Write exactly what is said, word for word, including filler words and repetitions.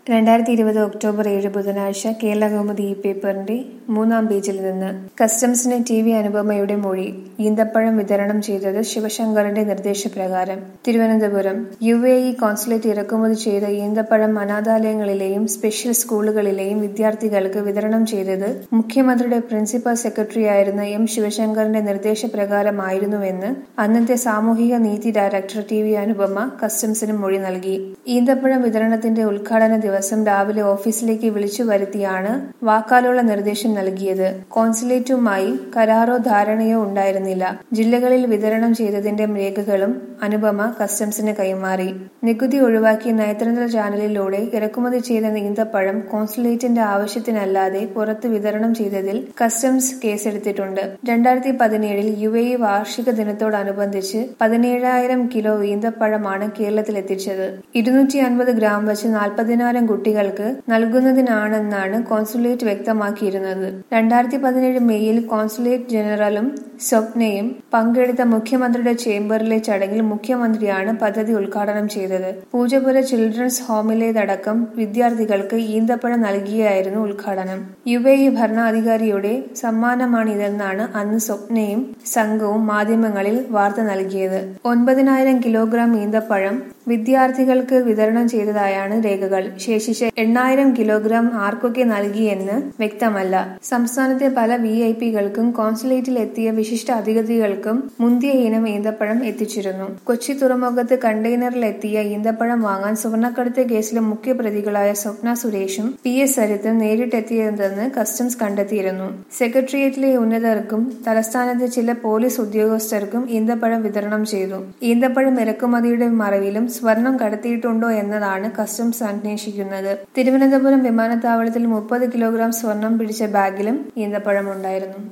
രണ്ടായിരത്തി ഇരുപത് ഒക്ടോബർ ഏഴ് ബുധനാഴ്ച കേരളകൗമുദി ഈ പേപ്പറിന്റെ മൂന്നാം പേജിൽ നിന്ന് കസ്റ്റംസിന് ടി വി അനുപമയുടെ മൊഴി. ഈന്തപ്പഴം വിതരണം ചെയ്തത് ശിവശങ്കറിന്റെ നിർദ്ദേശപ്രകാരം. Thiruvananthapuram U A E consulate ഇറക്കുമതി ചെയ്ത ഈന്തപ്പഴം അനാഥാലയങ്ങളിലെയും സ്പെഷ്യൽ സ്കൂളുകളിലെയും വിദ്യാർത്ഥികൾക്ക് വിതരണം ചെയ്തത് മുഖ്യമന്ത്രിയുടെ പ്രിൻസിപ്പൽ സെക്രട്ടറിയായിരുന്ന എം ശിവശങ്കറിന്റെ നിർദ്ദേശപ്രകാരമായിരുന്നുവെന്ന് അന്നത്തെ സാമൂഹിക നീതി ഡയറക്ടർ ടി വി അനുപമ കസ്റ്റംസിന് മൊഴി നൽകി. ഈന്തപ്പഴം വിതരണത്തിന്റെ ഉദ്ഘാടന ദിവസം രാവിലെ ഓഫീസിലേക്ക് വിളിച്ചു വരുത്തിയാണ് വാക്കാലുള്ള നിർദ്ദേശം നൽകിയത്. കോൺസുലേറ്റുമായി കരാറോ ധാരണയോ ഉണ്ടായിരുന്നില്ല. ജില്ലകളിൽ വിതരണം ചെയ്തതിന്റെ രേഖകളും അനുപമ കസ്റ്റംസിന് കൈമാറി. നികുതി ഒഴിവാക്കി നയതന്ത്ര ചാനലിലൂടെ ഇറക്കുമതി ചെയ്ത ഈന്തപ്പഴം കോൺസുലേറ്റിന്റെ ആവശ്യത്തിനല്ലാതെ പുറത്ത് വിതരണം ചെയ്തതിൽ കസ്റ്റംസ് കേസെടുത്തിട്ടുണ്ട്. രണ്ടായിരത്തി പതിനേഴിൽ യു എ ഇ വാർഷിക ദിനത്തോടനുബന്ധിച്ച് പതിനേഴായിരം കിലോ ഈന്തപ്പഴമാണ് കേരളത്തിലെത്തിച്ചത്. ഇരുന്നൂറ്റി അൻപത് ഗ്രാം വച്ച് നാൽപ്പതിനായിരം കുട്ടികൾക്ക് നൽകുന്നതിനാണെന്നാണ് കോൺസുലേറ്റ് വ്യക്തമാക്കിയിരുന്നത്. രണ്ടായിരത്തി പതിനേഴ് മെയ്യിൽ കോൺസുലേറ്റ് ജനറലും സ്വപ്നയും പങ്കെടുത്ത മുഖ്യമന്ത്രിയുടെ ചേംബറിലെ ചടങ്ങിൽ മുഖ്യമന്ത്രിയാണ് പദ്ധതി ഉദ്ഘാടനം ചെയ്തത്. പൂജപ്പുര ചിൽഡ്രൻസ് ഹോമിലേതടക്കം വിദ്യാർത്ഥികൾക്ക് ഈന്തപ്പഴം നൽകിയായിരുന്നു ഉദ്ഘാടനം. യു എ ഇ ഭരണാധികാരിയുടെ സമ്മാനമാണിതെന്നാണ് അന്ന് സ്വപ്നയും സംഘവും മാധ്യമങ്ങളിൽ വാർത്ത നൽകിയത്. ഒൻപതിനായിരം കിലോഗ്രാം ഈന്തപ്പഴം വിദ്യാർത്ഥികൾക്ക് വിതരണം ചെയ്തതായാണ് രേഖകൾ. ശേഷിച്ച എണ്ണായിരം കിലോഗ്രാം ആർക്കൊക്കെ നൽകിയെന്ന് വ്യക്തമല്ല. സംസ്ഥാനത്തെ പല വി ഐ പികൾക്കും കോൺസുലേറ്റിൽ എത്തിയ വിശിഷ്ട അതിഥികൾക്കും മുന്തിയ ഇനം ഈന്തപ്പഴം എത്തിച്ചിരുന്നു. കൊച്ചി തുറമുഖത്ത് കണ്ടെയ്നറിലെത്തിയ ഈന്തപ്പഴം വാങ്ങാൻ സ്വർണ്ണക്കടത്ത് കേസിലെ മുഖ്യപ്രതികളായ സ്വപ്ന സുരേഷും പി എസ് സരിത്തും നേരിട്ടെത്തിയതെന്ന് കസ്റ്റംസ് കണ്ടെത്തിയിരുന്നു. സെക്രട്ടേറിയറ്റിലെ ഉന്നതർക്കും തലസ്ഥാനത്തെ ചില പോലീസ് ഉദ്യോഗസ്ഥർക്കും ഈന്തപ്പഴം വിതരണം ചെയ്തു. ഈന്തപ്പഴം ഇറക്കുമതിയുടെ മറവിലും സ്വർണം കടത്തിയിട്ടുണ്ടോ എന്നതാണ് കസ്റ്റംസ് അന്വേഷിക്കുന്നത്. തിരുവനന്തപുരം വിമാനത്താവളത്തിൽ മുപ്പത് കിലോഗ്രാം സ്വർണം പിടിച്ച ബാഗിലും ഈന്തപ്പഴം ഉണ്ടായിരുന്നു.